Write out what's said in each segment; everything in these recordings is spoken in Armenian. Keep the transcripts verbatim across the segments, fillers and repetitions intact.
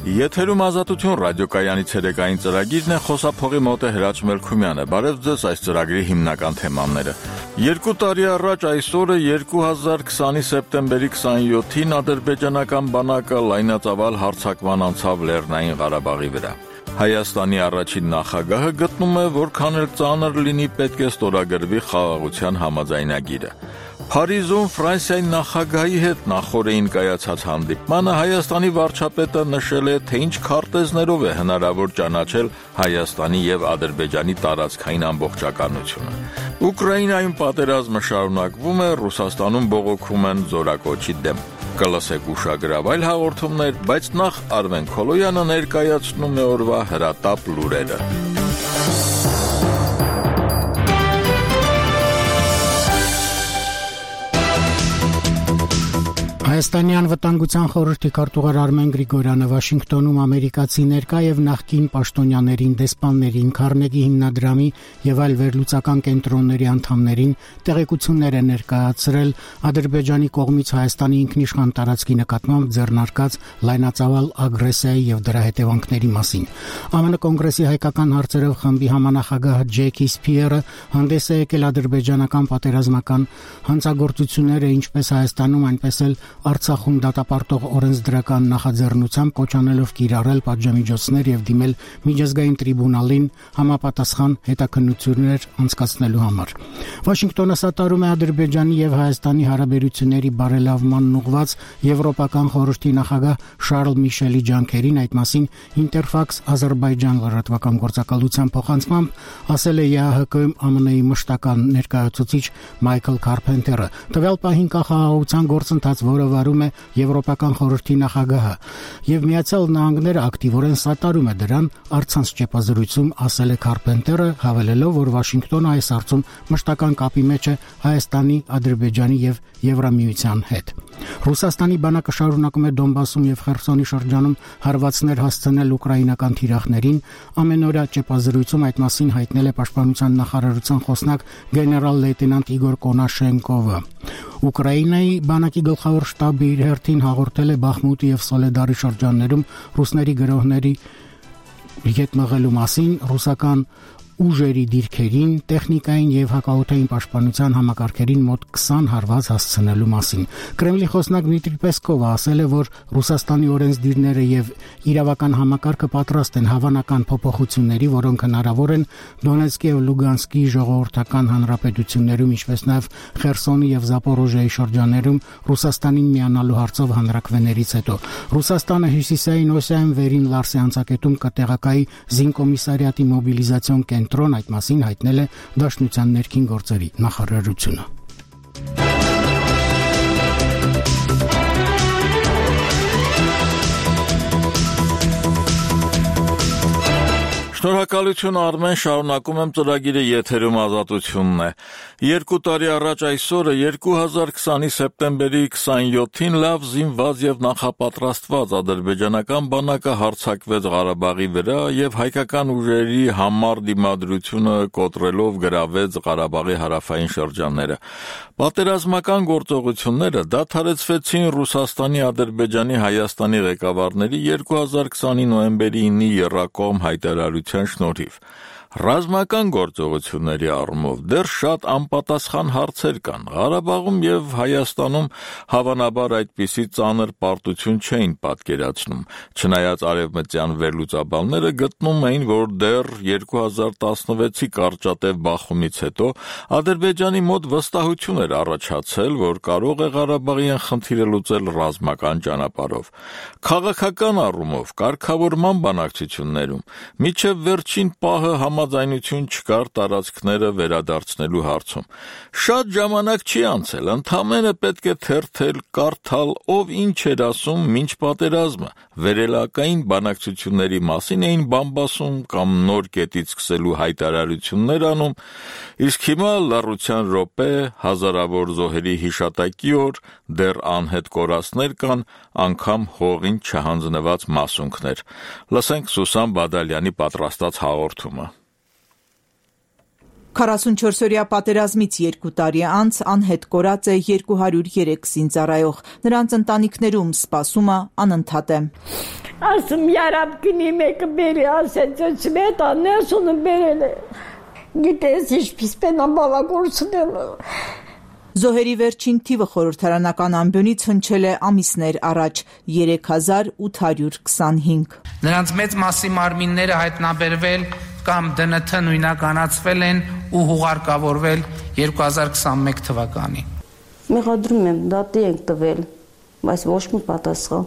Եթերում ազատություն ռադիոկայանի ցերեկային ծրագիրն է, խոսափողի մոտ է Հրաչ Մելքումյանը։ Բարև ձեզ, այս ծրագրի հիմնական թեմաները։ Երկու տարի առաջ այսօրը երկու հազար քսանի սեպտեմբերի քսանյոթին ադրբեջանական բանակը լայնածավալ հարձակման անցավ Լեռնային Ղարաբաղի վրա։ Հայաստանի առաջին նախագահը գտնում է, որքան էլ ծանր լինի, պետք է ստորագրվի խաղաղության համաձայնագիրը։ Փարիզում Ֆրանսիայի նախագահի հետ նախորդին կայացած հանդիպմանը Հայաստանի վարչապետը նշել է, թե ինչ քարտեզներով է հնարավոր ճանաչել Հայաստանի եւ Ադրբեջանի տարածքային ամբողջականությունը։ Ուկրաինայում պատերազմը շարունակվում է, Ռուսաստանում բողոքում են զորակոչի դեմ։ Կլսեք ուշագրավ այլ հաղորդումներ, բայց նախ Արմեն Քոլոյանը ներկայացնում է օրվա հրատապ լուրերը։ Հայաստանի անվտանգության խորհրդի քարտուղար Արմեն Գրիգորյանը Վաշինգտոնում ամերիկացի ներկա եւ նախկին պաշտոնյաներին, դեսպաններին, Քարնեգի հիմնադրամի եւ այլ վերլուծական կենտրոնների անդամներին տեղեկություններ է ներկայացրել Ադրբեջանի կողմից Հայաստանի ինքնիշխան տարածքի նկատմամբ ձեռնարկած լայնածավալ ագրեսիայի եւ դրա հետևանքների մասին։ ԱՄՆ կոնգրեսի հայկական հարցերով խմբի համանախագահ Ջեքի Սփիերը հանդես է եկել ադրբեջանական պատերազմական հանցագործությունները ինչպես Հայաստանում, այնպես էլ Արցախում դատապարտող օրենսդրական նախաձեռնությամբ կոչանելով կիրառել պատժամիջոցներ եւ դիմել միջազգային տրիբունալին համապատասխան հետաքննություններ անցկացնելու համար։ Վաշինգտոնը սատարում է Ադրբեջանի եւ Հայաստանի հարաբերությունների բարելավմանն ուղղված Եվրոպական խորհրդի նախագահ Շարլ Միշելի ջանքերին, այդ մասին Ինտերֆաքս Ադրբեջան լրատվական գործակալության փոխանցմամբ ասել է ԵԱՀԿ-ում ԱՄՆ-ի մշտական ներկայացուցիչ Մայքլ Քարփենթերը։ Տվյալ պահին կախաղաղության գործընթաց, որը վարում է Եվրոպական խորհրդի նախագահը, եւ Միացյալ Նահանգները ակտիվորեն սատարում է դրան, առցանց ճեպազրույցում ասել է Քարփենտերը, հավելելով, որ Վաշինգտոնը այս հարցում մշտական կապի մեջ է Հայաստանի, Ադրբեջանի եւ Եվրամիության հետ։ Ռուսաստանի բանակը շարունակում է Դոնբասում եւ Խերսոնի շրջանում հարվածներ հասցնել ուկրաինական թիրախներին։ Ամենօրյա ճեպազրույցում այդ մասին հայտնել է Պաշտպանության նախարարության խոսնակ գեներալ լեյտենանտ Իգոր Կոնաշենկովը։ Ուկրաինայի բանակի գլխավոր շտաբը իր հերթին հաղորդել է Բախմուտի եւ Սոլեդարի շրջաններում ռուսների գրոհների հետ մղելու մասին, ռուսական ուժերի դիրքերին, տեխնիկային եւ հակաօդային պաշտպանության համակարգերին մոտ քսան հարված հասցնելու մասին։ Կրեմլի խոսնակ Դմիտրի Պեսկովը ասել է, որ Ռուսաստանի օրենսդիրները եւ իրավական համակարգը պատրաստ են հավանական փոփոխությունների, որոնք հնարավոր են Դոնեցկի եւ Լուգանսկի ժողովրդական հանրապետություններում, ինչպես նաեւ Խերսոնի եւ Զապորոժիայի շրջաներում Ռուսաստանին միանալու հարցով հանրակրվեներից հետո։ Ռուսաստանը հյուսիսային Օսիայում վերին Լարսի անցակետում կտեղակայի զինկոմիսարիատի մոբիլիզացիոն կենտրոն, այդ մասին հայտնել է Դաշնության ներքին գործերի նախարարությունը։ Շնորհակալություն Արմեն, շարունակում եմ ծրագիրը, եթերում ազատությունն է։ Երկու տարի առաջ այսօրը երկու հազար քսանի սեպտեմբերի քսանյոթին լավ զինված եւ նախապատրաստված ադրբեջանական բանակը հարձակվեց Ղարաբաղի վրա եւ հայկական ուժերի համառ դիմադրությունը կոտրելով գրավեց Ղարաբաղի հարավային շրջանները։ Պատերազմական գործողությունները դադարեցվեցին Ռուսաստանի, Ադրբեջանի, Հայաստանի ղեկավարների երկու հազար քսանի նոյեմբերի ինի եռակողմ հայտարարության շնորհիվ։ Ռազմական գործողությունների առումով դեռ շատ անպատասխան հարցեր կան։ Ղարաբաղում եւ Հայաստանում հավանաբար այդպիսի ծանր պարտություն չէին պատկերացնում, չնայած արևմտյան վերլուծաբանները գտնում էին, որ դեռ երկու հազար տասնվեցի կարճատև բախումից հետո Ադրբեջանի մոտ վստահություն էր առաջացել, որ կարող է Ղարաբաղյան խնդիրը լուծել ռազմական ճանապարհով։ Քաղաքական առումով կարգավորման բանակցություններում մինչև վերջին պահը համաձայնություն չկար տարածքները վերադարձնելու հարցում։ Շատ ժամանակ չի անցել, ընդամենը պետք է թերթել, կարդալ, ով ինչ էր ասում մինչ պատերազմը, վերելակային բանակցությունների մասին էին բամբասում կամ նոր կետից սկսելու հայտարարություններ անում, իսկ հիմա լռության րոպե, հազարավոր զոհերի հիշատակի օր, դեռ անհետ կորածներ կան, անգամ հողին չհանձնված մասունքներ։ Լսենք Սուսան Բադալյանի պատրաստած հաղորդումը։ քառասունչորսօրյա պատերազմից երկու տարի անց անհետ կորած է երկու հարյուր երեք զինծառայող, նրանց ընտանիքներում սպասումը անընդհատ է։ Ասում երապ գնի մեկը բերի, ասեց սվետա, ներսունը բերել է, գիտես ինչպես պենա բավագործնելը։ Զոհերի վերջին թիվը խորհրդարանական ամբյոնից հնչել է ամիսներ առաջ երեք հազար ութ հարյուր քսանհինգ։ Նրանց մեծ մասի մարմինները հայտնաբերվել կամ դե են թե նույնականացվել են ու հուղարկավորվել երկու հազար քսանմեկ թվականին։ Մեղադրում եմ, դատի ենք տվել, բայց ոչ մի պատասխան։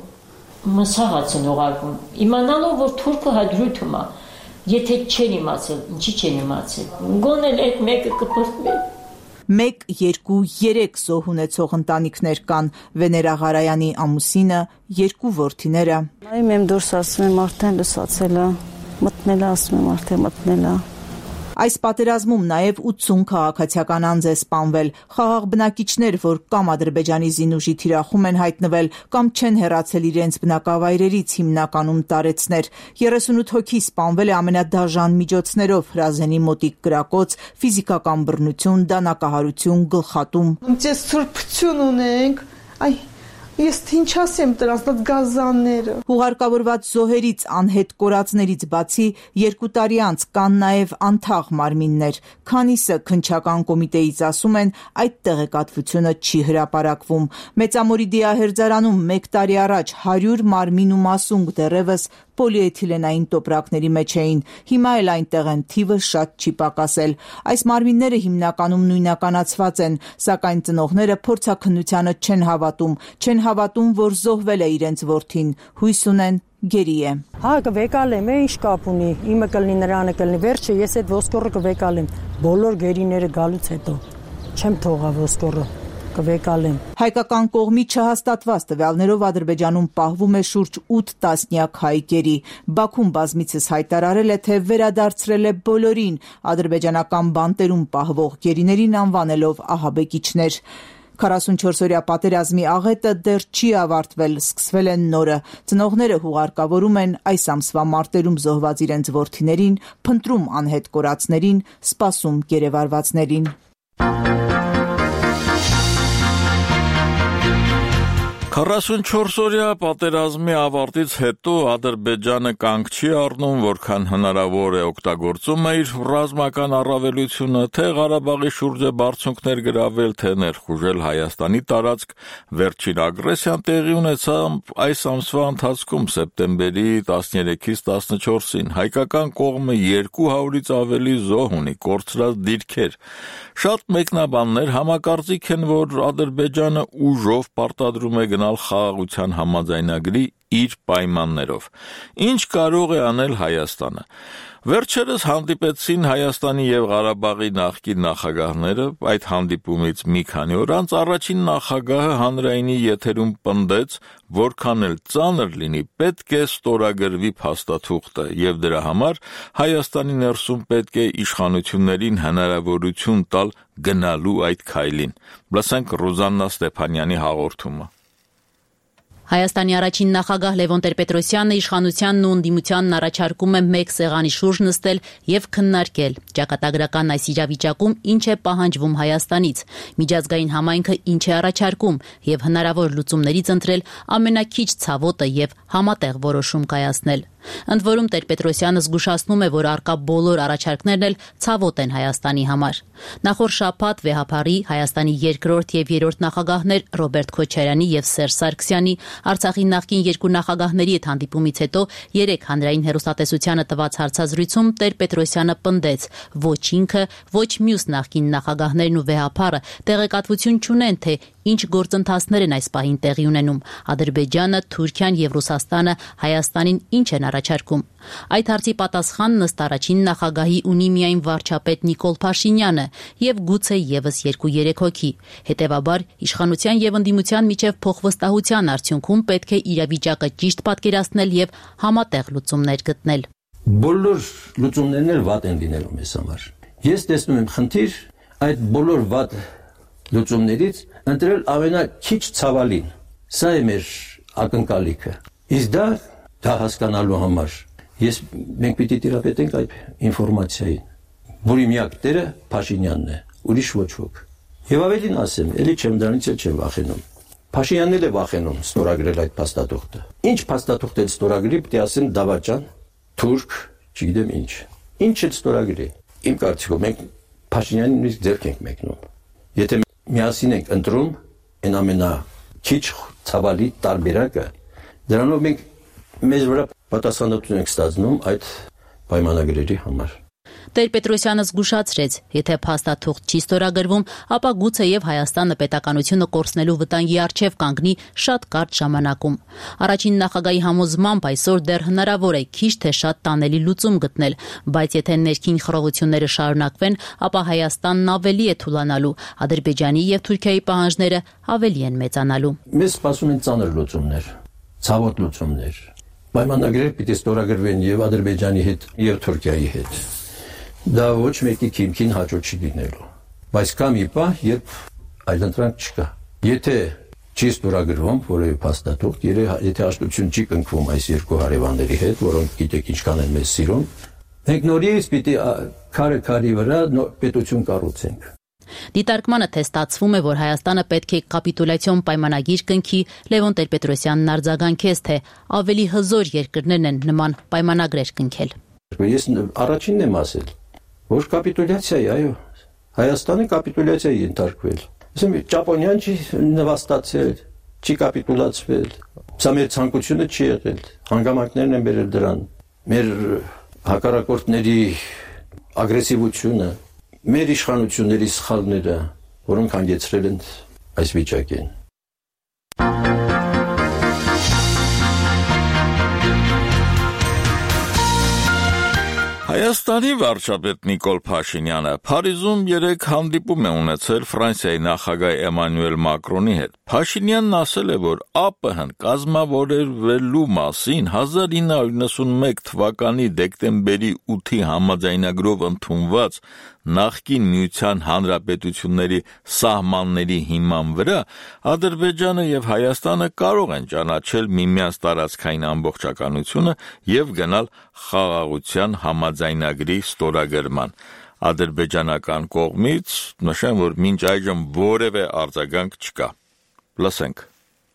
Մսաղաց են ուղարկում, իմանալով, որ թուրքը հադրութում է, եթե չեն իմացել, ինչի չեն իմացել, գոնել այդ մեկը կպրտվել։ Մեկ, երկու, երեք զոհ ունեցող ընտանիքներ կան, Վեներա Ղարայանի ամուսինը, երկու որդիները։ Նայում եմ դուրս, ասում եմ արդեն լսացել է, մտնել է, ասում եմ արդեն մտնել է։ Այս պատերազմում նաև ութսուն քաղաքացիական անձ է սպանվել, խաղաղ բնակիչներ, որ կամ Ադրբեջանի զինուժի թիրախում են հայտնվել, կամ չեն հեռացել իրենց բնակավայրերից, հիմնականում տարեցներ։ երեսունութ հոգի սպանվել է ամենադաժան միջոցներով՝ հրազենի մոտիկ կրակոց, ֆիզիկական բռնություն, դանակահարություն, գլխատում։ Ես սուրբություն ունենք, այ Ես ինչ ասեմ դրանց գազանները։ Հուղարկավորված զոհերից, անհետ կորածներից բացի երկու տարի անց կան նաև անթաղ մարմիններ։ Քանիսը քննչական կոմիտեից ասում են, այդ տեղեկատվությունը չի հրապարակվում։ Մեծամորի դիահերձարանում մեկ տարի առաջ հարյուր մարմին ու մասունք դեռևս պոլիէթիլենային տոպրակների մեջ էին։ Հիմա էլ այնտեղ են, թիվը շատ չի պակասել։ Այս մարմինները հիմնականում նույնականացված են, սակայն ծնողները փորձաքննությանը չեն հավատում, չեն հավատում, որ զոհվել է իրենց որդին, հույս ունեն գերի է։ Հա, կվեկալեմ, ինչ կապ ունի, իմը կլինի, նրանը կլինի, վերջը ես այդ ոսկորը կվեկալեմ, բոլոր գերիները գալուց հետո, չեմ թողա ոսկորը։ Կվեկալեմ։ Հայկական կողմի չհաստատված տվյալներով Ադրբեջանում պահվում է շուրջ ութ տասնյակ հայ գերի։ Բաքուն բազմիցս հայտարարել է, թե վերադարձրել է բոլորին ադրբեջանական բանտերում պահվող գերիներին անվանելով ահաբեկիչներ։ քառասունչորսօրյա պատերազմի աղետը դեռ չի ավարտվել, սկսվել են նորը։ Ծնողները հուղարկավորում են այս ամսվա մարտերում զոհված իրենց որդիներին, փնտրում անհետ կորածներին, սպասում գերեվարվածներին։ քառասունչորսօրյա պատերազմի ավարտից հետո Ադրբեջանը կանգ չի առնում, որքան հնարավոր է օգտագործում է իր ռազմական առավելությունը, թե Ղարաբաղի շուրջը բարձունքներ գրավել, թե ներխուժել Հայաստանի տարածք։ Վերջին ագրեսիան տեղի ունեցավ այս ամսվա ընթացքում սեպտեմբերի տասներեքից տասնչորսին։ Հայկական կողմը երկու հարյուրից ավելի զոհ ունի, կորցրած դիրքեր։ Շատ մեկնաբաններ համակարծիք են, որ Ադրբեջանը ուժով պարտադրում է գնալ խաղաղության համաձայնագրի իր պայմաններով։ Ինչ կարող է անել Հայաստանը։ Վերջերս հանդիպեցին Հայաստանի եւ Ղարաբաղի նախկին նախագահները, այդ հանդիպումից մի քանի օր անց առաջին նախագահը հանրայինի եթերում պնդեց, որքան էլ ծանր լինի, պետք է ստորագրվի փաստաթուղթը եւ դրա համար Հայաստանի ներսում պետք է իշխանություններին հնարավորություն տալ գնալու այդ քայլին։ Լսենք Ռուզաննա Ստեփանյանի հաղորդումը։ Հայաստանի առաջին նախագահ Լևոն Տեր-Պետրոսյանը իշխանությանն ու ընդդիմությանն առաջարկում է մեկ սեղանի շուրջ նստել եւ քննարկել ճակատագրական այս իրավիճակում ինչ է պահանջվում Հայաստանից, միջազգային համայնքը ինչ է առաջարկում եւ հնարավոր լուծումներից ընտրել ամենակիչ ցավոտը եւ համատեղ որոշում կայացնել։ Ընդ որում Տեր-Պետրոսյանը զգուշացնում է, որ առկա բոլոր առաջարկներն էլ ցավոտ են Հայաստանի համար։ Նախորդ շաբաթ վեհափարի Հայաստանի երկրորդ եւ երրորդ նախագահներ Ռոբերտ Քոչարյանի եւ Սերժ Սարգսյանի, Արցախի նախկին երկու նախագահների հետ հանդիպումից հետո երեք հանրային հեռուստատեսությանը տված հարցազրույցում Տեր-Պետրոսյանը պնդեց, ոչ ինքը, ոչ մյուս նախկին նախագահներն ու վեհափարը տեղեկատվություն չունեն, թե ինչ գործընթացներ են այս պահին տեղի ունենում։ Ադրբեջանը, Թուրքիան եւ Ռուսաստանը Հայաստանին ինչ են առաջարկում։ Այդ հարցի պատասխանն ըստ առաջին նախագահի ունի միայն վարչապետ Նիկոլ Փաշինյանը եւ գուցե եւս երկու-երեք հոգի։ Հետեւաբար իշխանության եւ ընդդիմության միջև փոխվստահության արդյունքում պետք է իրավիճակը ճիշտ պատկերացնել եւ համատեղ լուծումներ գտնել։ Բոլոր լուծումներն էլ վատ են լինելու մեզ համար։ Ես տեսնում եմ խնդիր այդ բոլոր վատ լուծումներից ընտրել ամենաքիչ ցավալին։ Սա է մեր ակնկալիքը։ Իսկ դա դա հասկանալու համար ես մենք պիտի տիրապետենք այդ ինֆորմացիային, որի միակ տերը Փաշինյանն է, ուրիշ ոչ ոք։ Եվ ավելին ասեմ, էլի չեմ դրանից էլ չեմ վախենում։ Փաշինյանն էլ է վախենում ստորագրել այդ փաստաթուղթը։ Ինչ փաստաթուղթ էլ ստորագրի, պետք է ասեն դավաճան, թուրք, չգիտեմ ինչ։ Ինչ էլ ստորագրի։ Իմ կարծիքով մենք Փաշինյանին նույնիսկ ձեռք ենք մեկնում։ Եթե միասին ենք ընտրում այն ամենաքիչ ցավալի տարբերակը, դրանով մենք մեզ վրա պատասխանատվություն ենք ստացնում այդ պայմանագրերի համար։ Տեր-Պետրոսյանը զգուշացրեց, եթե փաստաթուղթ չի ստորագրվում, ապա գուցե եւ Հայաստանը պետականությունը կորցնելու վտանգի առջև կանգնի շատ կարճ ժամանակում։ Առաջին նախագահի համոզմամբ այսօր դեռ հնարավոր է քիչ թե շատ տանելի լուծում գտնել, բայց եթե ներքին խռովությունները շարունակվեն, ապա Հայաստանն ավելի է թուլանալու, Ադրբեջանի եւ Թուրքիայի պահանջները ավելի են մեծանալու։ Մեզ սպասում են ծանր լուծումներ, ցավոտ լուծումներ։ Պայմանագրեր պիտի ստորագրվեն եւ Ադրբեջանի հետ եւ Թուրքիայի հետ։ Դա ոչ մեկի քիմքին հաջող չի լինելու, բայց կա մի պահ, երբ այլընտրանք չկա։ Եթե չի ստորագրվում որևէ փաստաթուղթ, եթե հաշտություն չի կնքվում այս երկու հարևանների հետ, որոնք գիտեք ինչքան են մեզ սիրում, մենք նորից պիտի քարը քարի վրա պետություն կառուցենք։ Դիտարկմանը թե ստացվում է, որ Հայաստանը պետք է կապիտուլյացիոն պայմանագիր կնքի, Լևոն Տեր-Պետրոսյանն արձագանքեց, թե ավելի հզոր երկրներն են նման պայմանագրեր կնքել։ Ես առաջինն եմ ասել, որ կապիտուլյացիայի, այո, Հայաստանը կապիտուլյացիայի ենթարկվել։ Ասեմ, Ճապոնիան չի նվաստացել, չի կապիտուլացվել, սա մեր ցանկությունը չի եղել, հանգամանքներն են բերել դրան, մեր հակառակորդների ագրեսիվությունը, մեր իշխանությունների սխալները, որոնք հանգեցրել են այս վիճակին։ Հայաստանի վարչապետ Նիկոլ Փաշինյանը Փարիզում երեկ հանդիպում է ունեցել Ֆրանսիայի նախագահ Էմանուել Մակրոնի հետ։ Փաշինյանն ասել է, որ ԱՊՀ-ն կազմավորվելու մասին հազար ինը հարյուր նվաթ թվականի դեկտեմբերի ութի համաձայնագրով ընդունված նախկին Միության Հանրապետությունների սահմանների հիման վրա Ադրբեջանը եւ Հայաստանը կարող են ճանաչել միմյանց տարածքային ամբողջականությունը եւ գնալ խաղաղության համաձայնագրի ստորագրման։ Ադրբեջանական կողմից նշեմ, որ մինչ այժմ որևէ արձագանք չկա։ Լսենք։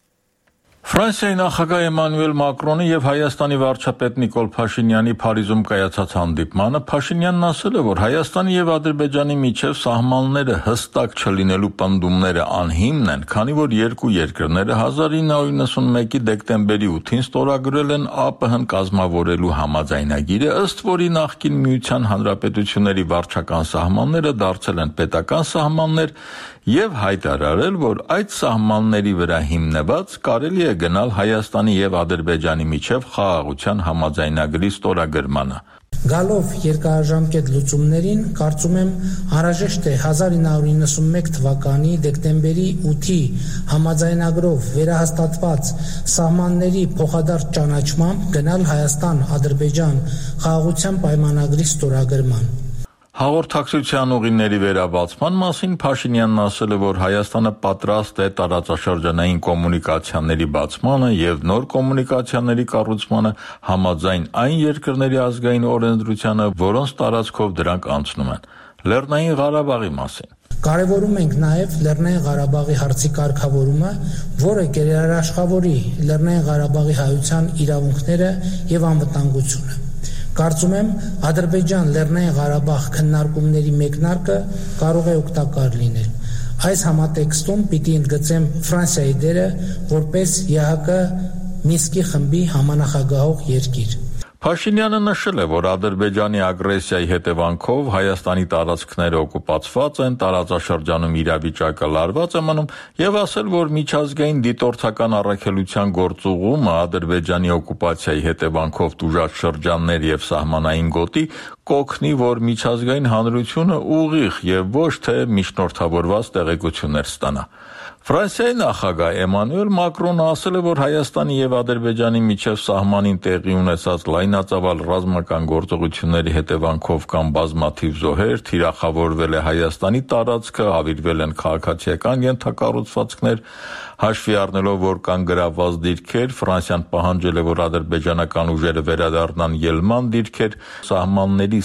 Ֆրանսիայի նախագահ Էմանուել Մակրոնի եւ Հայաստանի վարչապետ Նիկոլ Փաշինյանի Փարիզում կայացած հանդիպմանը Փաշինյանն ասել է, որ Հայաստանի եւ Ադրբեջանի միջև սահմանները հստակ չլինելու պնդումները անհիմն են, քանի որ երկու երկրները հազար ինը հարյուր նվաթի դեկտեմբերի ութին ստորագրել են ԱՊՀ-ն կազմավորելու համաձայնագիրը, ըստ որի նախկին Միության Հանրապետությունների վարչական սահմանները դարձել են պետական սահմաններ եւ հայտարարել, որ այդ սահմանների վրա հիմնված կարելի է գնալ Հայաստանի եւ Ադրբեջանի միջև խաղաղության համաձայնագրի ստորագրմանը։ Գալով երկարաժամկետ լուծումներին, կարծում եմ անհրաժեշտ է հազար ինը հարյուր նվաթ թվականի դեկտեմբերի ութի համաձայնագրով վերահաստատված սահմանների փոխադարձ ճանաչմամբ գնալ Հայաստան-Ադրբեջան խաղաղության պայմանագրի ստորագրման։ Հաղորդակցության ուղիների վերաբացման մասին Փաշինյանն ասել է, որ Հայաստանը պատրաստ է տարածաշրջանային կոմունիկացիաների բացմանը եւ նոր կոմունիկացիաների կառուցմանը համաձայն այն երկրների ազգային օրենսդրությանը, որոնց տարածքով դրանք անցնում են։ Լեռնային Ղարաբաղի մասին Կարևորում ենք նաև Լեռնային Ղարաբաղի հարցի կարգավորումը, որը գերաշխավորի Լեռնային Ղարաբաղի հայության իրավունքները եւ անվտանգությունը։ Կարծում եմ Ադրբեջան Լեռնային Ղարաբաղ քննարկումների մեկնարկը կարող է օգտակար լինել։ Այս համատեքստում պիտի ընդգծեմ Ֆրանսիայի դերը որպես ԵԱՀԿ Մինսկի խմբի համանախագահող երկիր։ Փաշինյանը նշել է, որ Ադրբեջանի ագրեսիայի հետևանքով Հայաստանի տարածքները օկուպացված են, տարածաշրջանում իրավիճակը լարված է մնում եւ ասել, որ միջազգային դիտորդական առաքելության գործուղումը Ադրբեջանի օկուպացիայի հետևանքով տուժած շրջաններ եւ սահմանային գոտի կօգնի, որ միջազգային հանրությունը ուղիղ եւ ոչ թե միջնորդավորված տեղեկություններ ստանա։ Ֆրանսիայի նախագահ Էմանուել Մակրոնը ասել է, որ Հայաստանի եւ Ադրբեջանի միջև սահմանին տեղի ունեցած լայնածավալ ռազմական գործողությունների հետևանքով կան բազմաթիվ զոհեր, թիրախավորվել է Հայաստանի տարածքը, հավիրվել են քաղաքացիական ենթակառուցվածքներ, հաշվի առնելով, որ կան գրավված դիրքեր, Ֆրանսիան պահանջել է, որ ադրբեջանական ուժերը վերադառնան ելման դիրքեր, սահմանների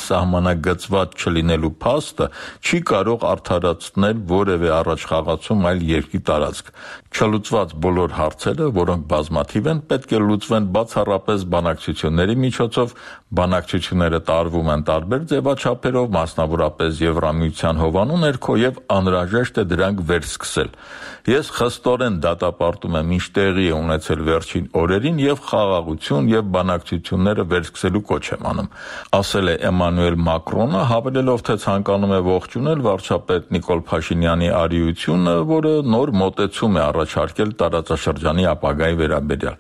սահմանագծված չլինելու փաստը չի կարող արդարացնել որևէ առաջխաղացում այլ երկրի տարածք։ Չլուծված բոլոր հարցերը, որոնք բազմաթիվ են, պետք է լուծվեն բացառապես բանակցությունների միջոցով, բանակցությունները տարվում են տարբեր ձևաչափերով, մասնավորապես Եվրամիության հովանու ներքո եւ անհրաժեշտ է դրանք վերսկսել։ Ես խստորեն դատապարտում եմ ինչ տեղի է ունեցել վերջին օրերին եւ խաղաղություն եւ բանակցությունները վերսկսելու կոչ եմ անում, ասել է Էմանուել Մակրոնը, հավելելով, թե ցանկանում է ողջունել վարչապետ Նիկոլ Փաշինյանի արիությունը, որը նոր մոտեցում է առաջարկել տարածաշրջանի ապագայի վերաբերյալ։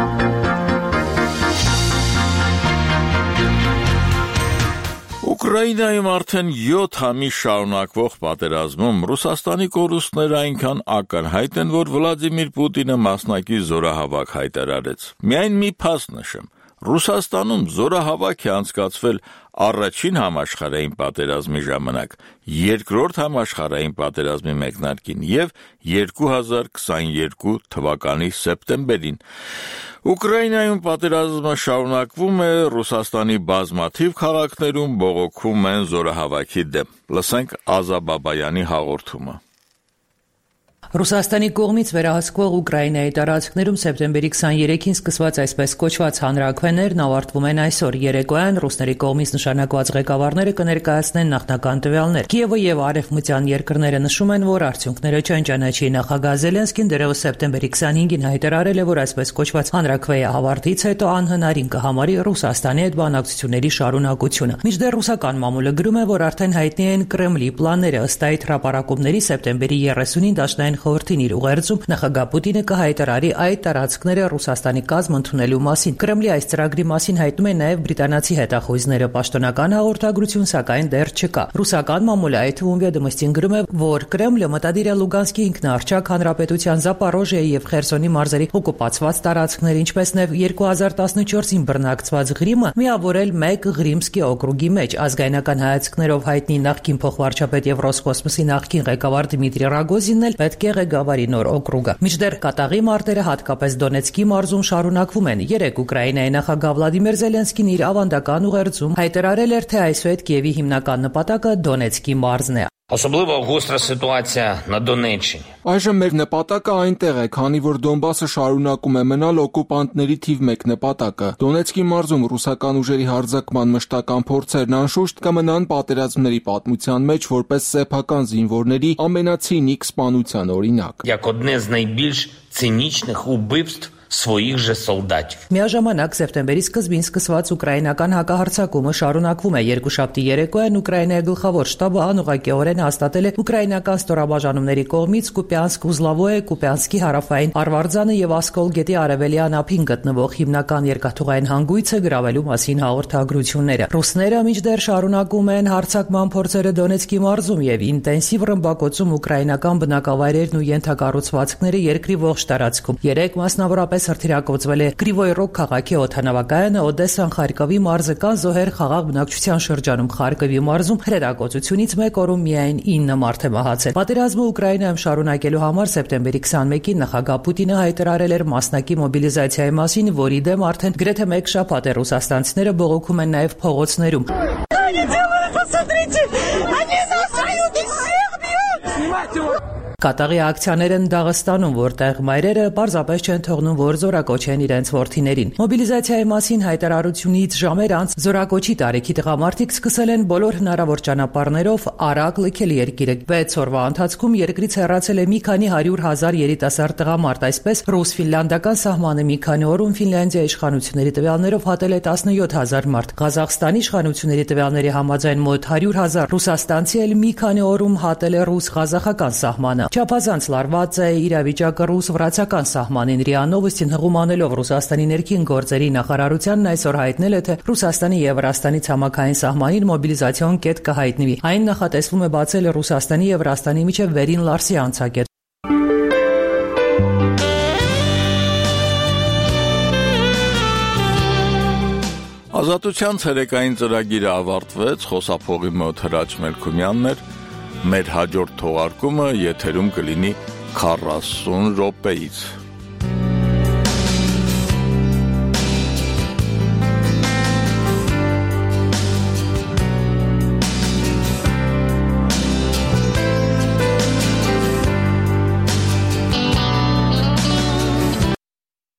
Ուկրաինայում արդեն յոթ ամիս շարունակվող պատերազմում Ռուսաստանի կորուստները այնքան ակնհայտ են, որ Վլադիմիր Պուտինը մասնակի զորահավաք հայտարարեց։ Միայն մի փաստ նշեմ. Ռուսաստանում զորահավաք է անցկացվել առաջին համաշխարհային պատերազմի ժամանակ, երկրորդ համաշխարհային պատերազմի մեկնարկին եւ երկու հազար քսաներկու թվականի սեպտեմբերին։ Ուկրաինայում պատերազմը շարունակվում է, Ռուսաստանի բազմաթիվ քաղաքներում բողոքում են զորահավաքի դեմ։ Լսենք Ազա Բաբայանի հաղորդումը։ Ռուսաստանի կողմից վերահսկվող Ուկրաինայի տարածքներում սեպտեմբերի քսաներեքին սկսված այսպես կոչված հանրաքվեներն ավարտվում են այսօր։ Երեկոյան ռուսների կողմից նշանակված ղեկավարները կներկայացնեն նախնական տվյալներ։ Կիևը եւ արևմտյան երկրները նշում են, որ արդյունքները չեն ճանաչի։ Նախագահ Զելենսկին դեռևս սեպտեմբերի քսանհինգին հայտարարել է, որ այսպես կոչված հանրաքվեի ավարտից հետո անհնարին կհամարի Ռուսաստանի հետ բանակցությունների շարունակությունը։ Մինչդեռ ռուսական մամուլը գրում է, որ արդեն հայտնի են Կրեմլի պլանները։ Ըստ այդ հրապարակումների սեպտեմբերի երեսունին Դաշնային խորհրդին իր ուղերձում նախագահ Պուտինը կհայտարարի այդ տարածքները Ռուսաստանի կազմ ընդունելու մասին։ Կրեմլի այս ծրագրի մասին հայտնում են նաև բրիտանացի հետախույզները։ Պաշտոնական հաղորդագրություն սակայն դեռ չկա։ Ռուսական մամուլը այդ թվում Վեդոմստին գրում է, որ Կրեմլը մտադիր է Լուգանսկի ինքնաարչակ հանրապետության Զապարոժիայի եւ Խերսոնի մարզերի օկուպացված տարածքներ, ինչպես նաև երկու հազար տասնչորսին բռնակցված Ղրիմը միավորել մեկ Ղրիմսկի օկրուգի մեջ։ Ազգայնական հայացքներով հայտնի նախկին փոխվարչապետ եւ Ռոսկոսմոսի նախկին ղեկավար Դմիտրի Ռագոզինն էլ պետք է ղեկավարի նոր օկրուգը։ Մինչդեռ կատաղի մարտերը հատկապես Դոնեցկի մարզում շարունակվում են։ Երեկ Ուկրաինայի նախագահ Վլադիմիր Զելենսկին իր ավանդական ուղերձում հայտարարել էր, թե այսուհետ Կիևի հիմնական նպատակը Դոնեցկի մարզն է։ Особливо гостра ситуація на Донеччині. Այժմ մեր նպատակը այնտեղ է, քանի որ Դոնբասը շարունակում է մնալ օկուպանտների թիվ մեկ նպատակը։ Դոնեցկի մարզում ռուսական ուժերի հարձակման մշտական փորձերն անշուշտ կմնան պատերազմների պատմության մեջ որպես սեփական զինվորների ամենացինիկ սպանության օրինակ։ Як одне з найбільш цинічних убивств своїх же солдатів. Միաժամանակ սեպտեմբերի սկզբին սկսված ուկրաինական հակահարձակումը շարունակվում է։ Երկուշաբթի երեկոյան Ուկրաինայի գլխավոր շտաբը անուղղակիորեն հաստատել է ուկրաինական ստորաբաժանումների կողմից Կուպյանսկ Ուզլավոյե, Կուպյանսկի հարավային Արվարձանը եւ Ասկոլ գետի արևելյան ափին գտնվող հիմնական երկաթուղային հանգույցը գրավելու մասին հաղորդագրությունները։ Ռուսները մինչդեռ շարունակում են հարձակման փորձերը Դոնեցկի մարզում եւ ինտենսիվ ռմբակոծում ուկրաինական բնակավայրերն ու ենթակառուցվածքները երկրի ողջ տարածքում։ Երեք մասնավորապես հրթիռակոծվել է Կրիվոյ Ռոգ քաղաքի օդանավակայանը, Օդեսան, Խարկովի մարզը կան զոհեր խաղաղ բնակչության շրջանում։ Խարկովի մարզում հրետակոծությունից մեկ օրում միայն ինը մարդ է մահացել։ Պատերազմը Ուկրաինայում շարունակելու համար սեպտեմբերի քսանմեկին նախագահ Պուտինը հայտարարել էր մասնակի մոբիլիզացիայի մասին, որի դեմ արդեն գրեթե մեկ շաբաթ է ռուսաստանցիները բողոքում են նաև փողոցներում։ Կատաղի ակցիաներ են Դաղստանում, որտեղ մայրերը պարզապես չեն թողնում, որ զորակոչեն իրենց որդիներին։ Մոբիլիզացիայի մասին հայտարարությունից ժամեր անց զորակոչի տարիքի տղամարդիկ սկսել են բոլոր հնարավոր ճանապարհներով արագ լքել երկիրը։ վեց օրվա ընթացքում երկրից հեռացել է մի քանի հարյուր հազար երիտասարդ տղամարդ, այսպես ռուս-ֆինլանդական սահմանը մի քանի օրում Ֆինլանդիայի իշխանությունների տվյալներով հատել է տասնյոթ հազար մարդ։ Ղազախստանի իշխանությունների տվյալների համաձայն մոտ հարյուր հազար ռուսաստանցի էլ մի քանի օրում հատել է ռուս-ղազախական սահմանը։ Չափազանց լարված է իրավիճակը ռուս-վրացական սահմանին։ ՌԻԱ Նովոստին հղումանելով Ռուսաստանի ներքին գործերի նախարարությանն այսօր հայտնել է, թե Ռուսաստանի եւ Վրաստանի ցամաքային սահմանին մոբիլիզացիոն կետ կհայտնվի։ Այն նախատեսվում է բացել Ռուսաստանի եւ Վրաստանի միջև վերին Լարսի անցակետ։ Ազատության ցերեկային ծրագիրը ավարտվեց, խոսափողի մոտ Հրաչ Մելքումյանն էր։ Մեր հաջորդ թողարկումը եթերում կլինի քառասուն րոպեից։